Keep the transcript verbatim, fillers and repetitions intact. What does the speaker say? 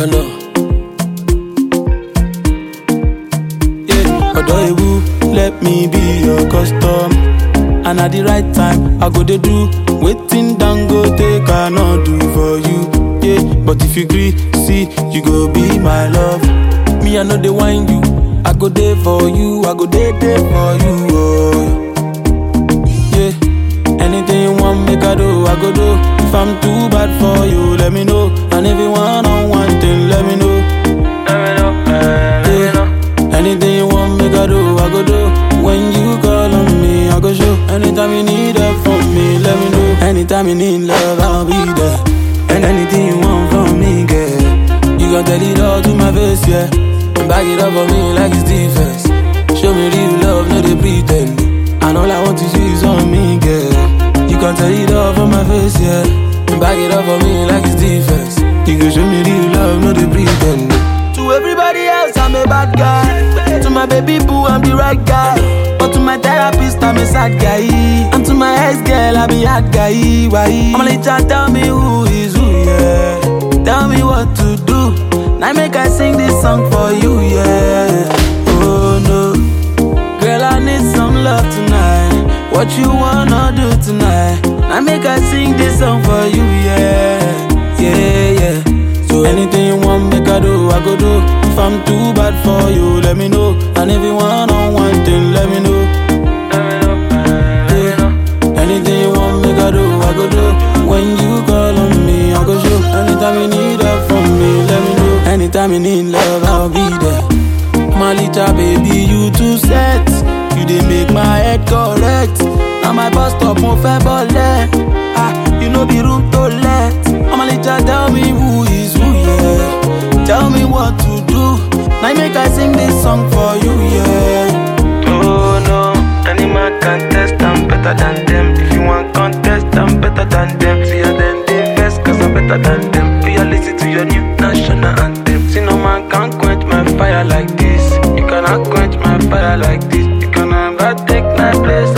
no. Yeah, Odoyewu, let me be your custom. And at the right time, I go dey do waiting Dangote cannot do for you. Yeah, but if you agree, see, you go be my love. Me, I know they whine you. I go there for you. I go there there for you. Oh, yeah. Anything you want, make I do. I go do. If I'm too bad for you, let me know. And if you want on one thing, let me know. Let me know, uh, let me know. Anything you want, make I do, I go do. When you call on me, I go show. Anytime you need help from me, let me know. Anytime you need love, I'll be there. And anything you want from me, girl, you gon' tell it all to my face, yeah. And back it up for me like it's defense. Show me real love, no they pretend. And all I want to see is on me, girl. You can tell it all from my face, yeah. And back it up for me like it's defense. You can show me real love, no they pretend. To everybody else, I'm a bad guy. To my baby boo, I'm the right guy. But to my therapist, I'm a sad guy. And to my ex-girl, I be hard guy. Why? I'ma let you tell me who is who, yeah. Tell me what to do. Now make I sing this song for you, yeah. Oh no, girl, I need some love tonight. What you wanna do tonight? Now make I sing this song for you, yeah. Yeah, yeah. So anything you want, make I do, I go do. If I'm too bad for you, let me know. And if you want on one thing, let me know. Let me know, uh, let me know. Anything you want, make I do, I go do. When you call on me, I go show. Anytime you need help from me, let me know. Anytime you need love, I'll be there. My little baby, you too set. You dey make my head correct. Now my bus stop, mo fe bole. Ah, you know be room to let. I'ma let you tell me who is who, yeah. Tell me what to do. Now make I sing this song for you, yeah. Oh no, any man can test, I'm better than them. If you want contest, I'm better than them. See how them they best, cause I'm better than them. Do you listen to your new national anthem? See no man can quench my fire like this. You cannot quench my fire like this. You can never take my place.